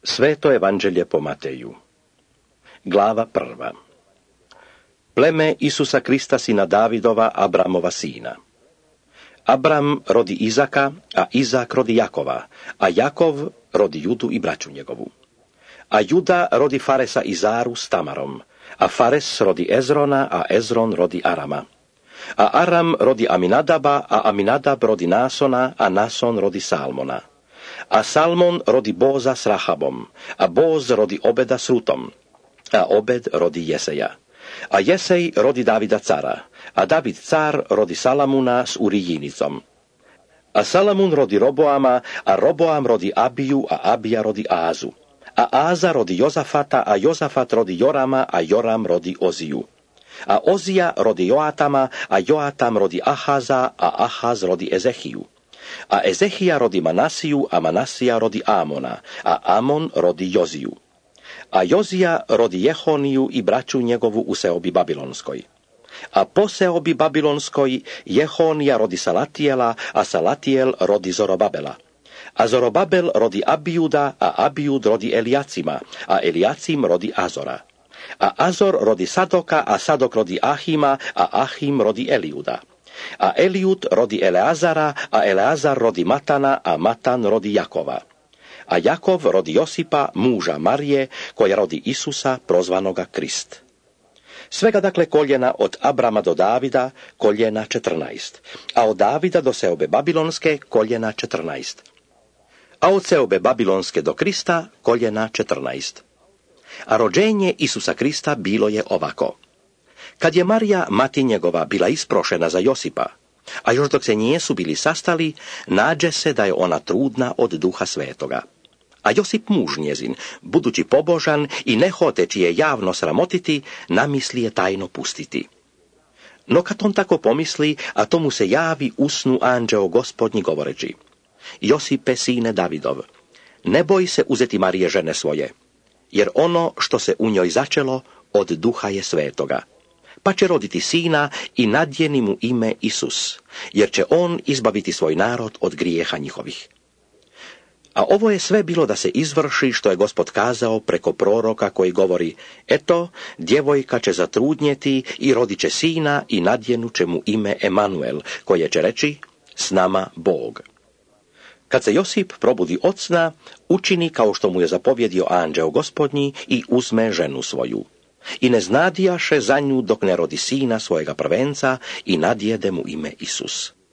Sveto evanđelje po Mateju. Glava 1. Pleme Isusa Krista sina Davidova, Abramova sina. Abram rodi Izaka, a Izak rodi Jakova, a Jakov rodi Judu i braću njegovu. A Juda rodi Faresa i Zaru s Tamarom, a Fares rodi Ezrona, a Ezron rodi Arama. A Aram rodi Aminadaba, a Aminadab rodi Nasona, a Nason rodi Salmona. A Salmon rodi Boza s Rahabom, a Boz rodi Obeda s Rutom, a Obed rodi Jeseja. A Jesej rodi Davida cara, a David car rodi Salamuna s Urijinicom. A Salamun rodi Roboama, a Roboam rodi Abiju, a Abija rodi Azu. A Aza rodi Jozafata, a Jozafat rodi Jorama, a Joram rodi Oziju. A Ozija rodi Joatama, a Joatam rodi Ahaza, a Ahaz rodi Ezehiju. A Ezehija rodi Manasiju, a Manasija rodi Amona, a Amon rodi Joziju. A Jozija rodi Jehoniju i braću njegovu u seobi Babilonskoj. A po seobi Babilonskoj Jehonija rodi Salatijela, a Salatijel rodi Zorobabela. A Zorobabel rodi Abijuda, a Abijud rodi Elijacima, a Elijacim rodi Azora. A Azor rodi Sadoka, a Sadok rodi Ahima, a Ahim rodi Elijuda. A Elijud rodi Eleazara, a Eleazar rodi Matana, a Matan rodi Jakova. A Jakov rodi Josipa, muža Marije, koja rodi Isusa, prozvanoga Krist. Svega dakle koljena od Abrama do Davida, koljena 14, a od Davida do seobe Babilonske, koljena 14. A od seobe Babilonske do Krista, koljena 14. A rođenje Isusa Krista bilo je ovako. Kad je Marija, mati njegova, bila isprošena za Josipa, a još dok se nijesu bili sastali, nađe se da je ona trudna od Duha Svetoga. A Josip muž njezin, budući pobožan i ne hoteći je javno sramotiti, namisli je tajno pustiti. No kad on tako pomisli, a to mu se javi u snu anđeo Gospodnji govoreći: Josipe, sine Davidov, ne boj se uzeti Marije žene svoje, jer ono što se u njoj začelo od Duha je Svetoga. Pa će roditi sina i nadjeni mu ime Isus, jer će on izbaviti svoj narod od grijeha njihovih. A ovo je sve bilo da se izvrši što je Gospod kazao preko proroka koji govori: Eto, djevojka će zatrudnjeti i rodit će sina i nadjenut će mu ime Emanuel, koje će reći: S nama Bog. Kad se Josip probudi od sna, učini kao što mu je zapovjedio anđeo Gospodnji i uzme ženu svoju. I ne znadijaše za nju dok ne rodi sina svojega prvenca i nadjede mu ime Isus.